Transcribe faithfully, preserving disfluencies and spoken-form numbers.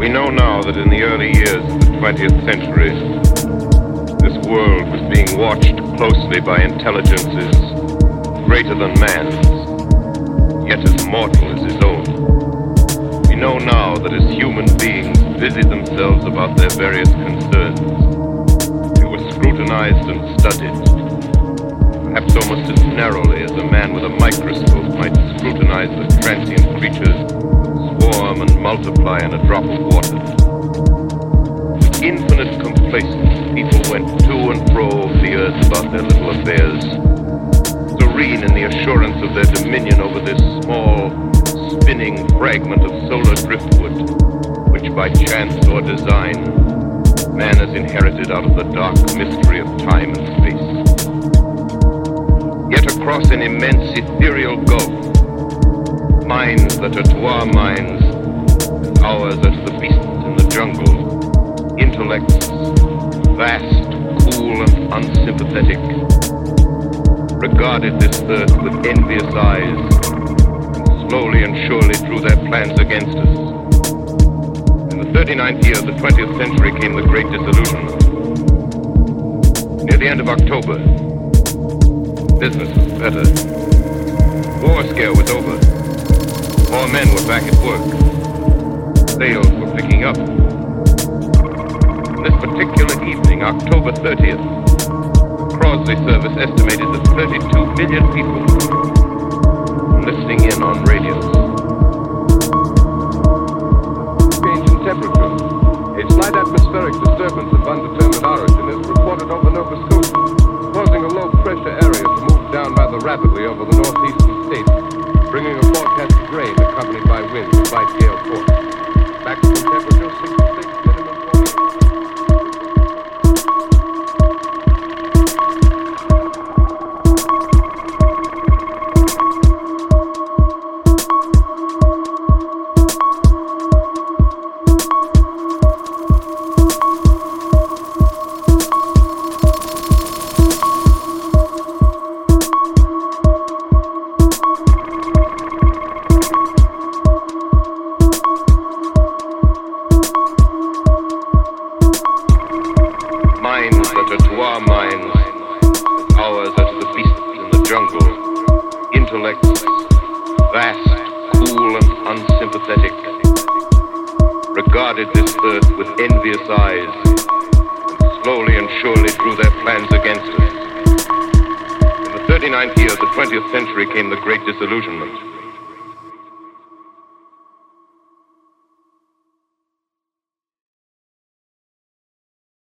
We know now that in the early years of the twentieth century, this world was being watched closely by intelligences greater than man's, yet as mortal as his own. We know now that as human beings busied themselves about their various concerns, they were scrutinized and studied, perhaps almost as narrowly as a man with a microscope might scrutinize the transient creatures that swarm and multiply in a drop of water. With infinite complacence, people went to and fro over the earth about their little affairs, serene in the assurance of their dominion over this small, spinning fragment of solar driftwood, which by chance or design, man has inherited out of the dark mystery of time and space. Yet across an immense ethereal gulf, minds that are to our minds, ours are to the beasts in the jungle, intellects, vast, cool, and unsympathetic, regarded this earth with envious eyes, and slowly and surely drew their plans against us. In the thirty-ninth year of the twentieth century came the Great Disillusionment. Near the end of October, business was better. War scare was over. More men were back at work. Sales were picking up. This particular evening, October thirtieth, the Crosley service estimated that thirty-two million people were listening in on radios. Change in temperature. A slight atmospheric disturbance of undetermined origin is reported over Nova Scotia, causing a low-pressure area to move down rather rapidly over the northeastern states, bringing a forecast of rain accompanied by winds of light gale force. Maximum temperature sixty-six, minimum forty-eight. Minds that are to our minds, ours are to the beasts in the jungle, intellects, vast, cool, and unsympathetic, regarded this earth with envious eyes, and slowly and surely drew their plans against us. In the thirty-ninth year of the twentieth century came the Great Disillusionment.